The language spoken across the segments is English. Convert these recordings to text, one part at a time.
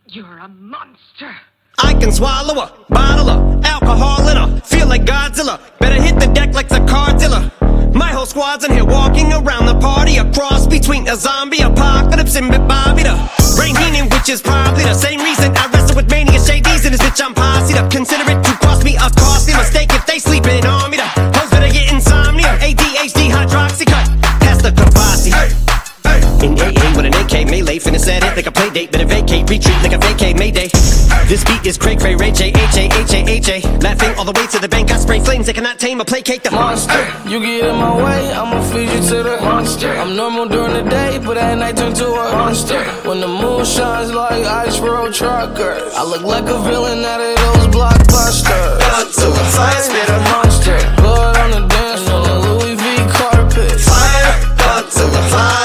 You're a monster. I can swallow a bottle of alcohol in her. Feel like Godzilla. Better hit the deck like the car dealer. My whole squad's in here walking around the party. A cross between a zombie apocalypse and Bobby the Brain Heenan, which is probably the same reason I wrestle with mania shades in this bitch. I'm posse up. Consider it to cost me a costly mistake if they sleeping on me. The hoes better get insomnia. ADHD hydroxy cut. Pass the Kavasi. In AA with an AK melee, finna set it like a play date. Better vacate, retreat like a vacate Mayday. This beat is cray cray, Ray J, H-A, laughing all the way to the bank. I spray flames, they cannot tame or placate the monster. You get in my way, I'ma feed you to the monster. I'm normal during the day, but at night turn to a monster. When the moon shines like ice road truckers, I look like a villain out of those blockbusters. Blood to the fire, spit a monster. Blood on the dance floor, the Louis V carpet. Fire, blood to the fire.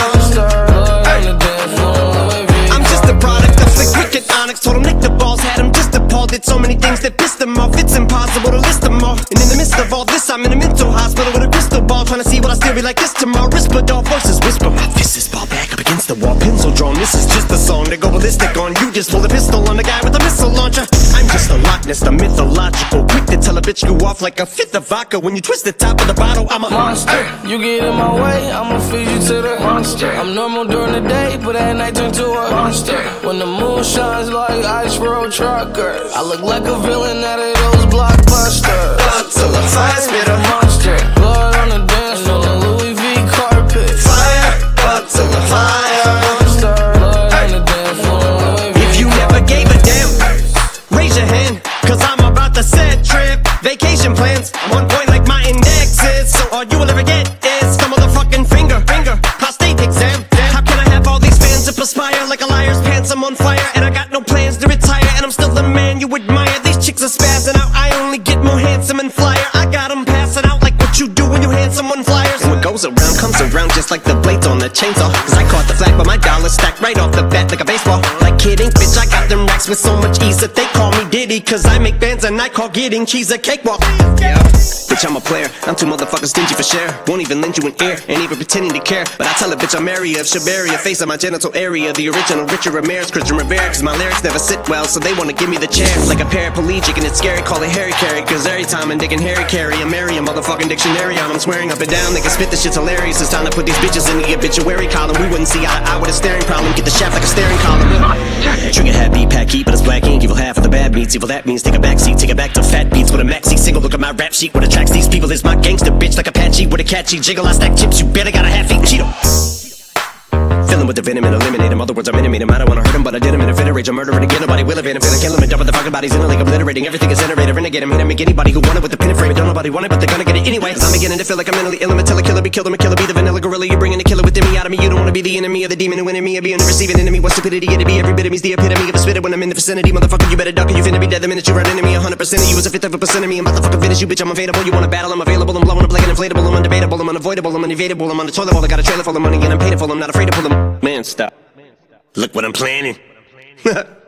Told him lick the balls, had him just appalled. Did so many things that pissed him off, it's impossible to list them all. And in the midst of all this, I'm in a mental hospital with a crystal ball, trying to see what I still be like this tomorrow. Whisper dog voices whisper, my fist is ball back up against the wall, pencil drawn. This is just a song to go ballistic on. You just pull a pistol on the guy with a missile launcher. I'm just a Loch Ness, the mythological, quick to tell a bitch you off like a fifth of vodka. When you twist the top of the bottle, I'm a monster. You get in my way, I'ma feed you to the monster. I'm normal during the day, but at night turn to a monster. When the moon shines like ice road truckers, I look like a villain out of those blockbusters. Blood to the fire, spit a monster. Blood on the dance floor, the Louis V carpet. Fire, blood to the fire. Monster. Blood on the dance floor, Louis V. If you never gave a damn, raise your hand, cause I'm about to set trip. Vacation plans, I'm on point like my index is. So all you will ever get is the motherfucking finger. Prostate exam. How can I have all these fans that perspire like a liar's pants? I'm on fire and I got no plans to retire, and I'm still the man you admire. These chicks are spazzing out, I only get more handsome and flyer. I got them passing out like what you do when you hand someone flyers. And what goes around comes around just like the blades on the chainsaw. Cause I caught the flag but my dollar stacked right off the bat like a baseball. Like kidding, bitch, I got them racks with so much ease that they call me Diddy. Cause I make bands and I call getting cheese a cakewalk. Yeah, bitch, I'm a player, I'm too motherfucking stingy for share. Won't even lend you an ear, ain't even pretending to care. But I tell a bitch I'm area of Shabaria, face of my genital area. The original Richard Ramirez, Christian Rivera. Cause my lyrics never sit well, so they wanna give me the chair. Like a paraplegic and it's scary, call it Harry Carry. Cause every time I'm digging Harry Carry, I marry a motherfucking dictionary on. I'm swearing up and down, they can spit this shit's hilarious. It's time to put these bitches in the obituary column. We wouldn't see eye to eye with a staring problem. Get the shaft like a staring column. Trigger happy, pack heat, but it's black ink. Evil half of the bad meats, evil that means take a back seat. Take it back to fat beats with a maxi single. Look at my rap sheet, what attracts these people is my gangster bitch. Like Apache with a catchy jiggle. I stack chips, you better got a half-eaten Cheeto. Fill him with the venom and eliminate him. Other words, I'm intimate him. I don't wanna hurt him, but I did him in a fit of rage. I'm murdering again, nobody will evade him. Finna kill him and dump the fucking bodies in a lake, obliterating everything is iterated. Renegade him, hit him, make anybody who want it with the pin and frame. Don't nobody want it, but they're gonna get it anyway. I'm beginning to feel like I'm mentally ill. I'm a killer, be killed, I'm a killer, be the vanilla gorilla. You're bringing the killer within me out of me. You don't wanna be the enemy of the demon who in me. I'll be in the receiving enemy. What stupidity it'd be. Every bit of me's the epitome of a spitter when I'm in the vicinity. Motherfucker, you better duck or you finna be dead the minute you run into me. 100% of you is a fifth of a percent of me. I'm about to fucking finish you, bitch. I'm available. You wanna battle? I'm available. I'm blowing up like an inflatable. I'm undebatable. I'm unavoidable. I'm unevadable. I'm on the toilet bowl. I got a trailer full of money and I'm paid for. I'm not afraid to pull them. Man, stop. Look what I'm planning.